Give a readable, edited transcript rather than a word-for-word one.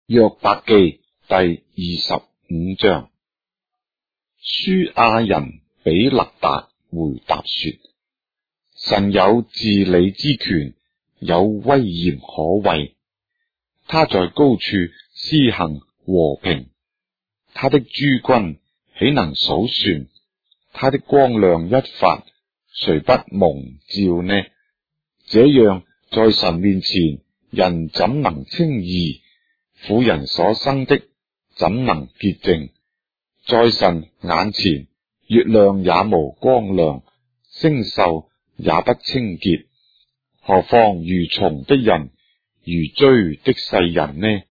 約伯記第25章。書亞人比勒達回答說：神有治理之權，有威嚴可畏。他在高處施行和平，他的諸軍豈能數算？他的光亮一發，誰不蒙照呢？這樣在神面前，人怎能稱義？婦人所生的怎能潔淨？在神眼前，月亮也無光亮，星宿也不清潔，何況如蟲的人，如蛆的世人呢？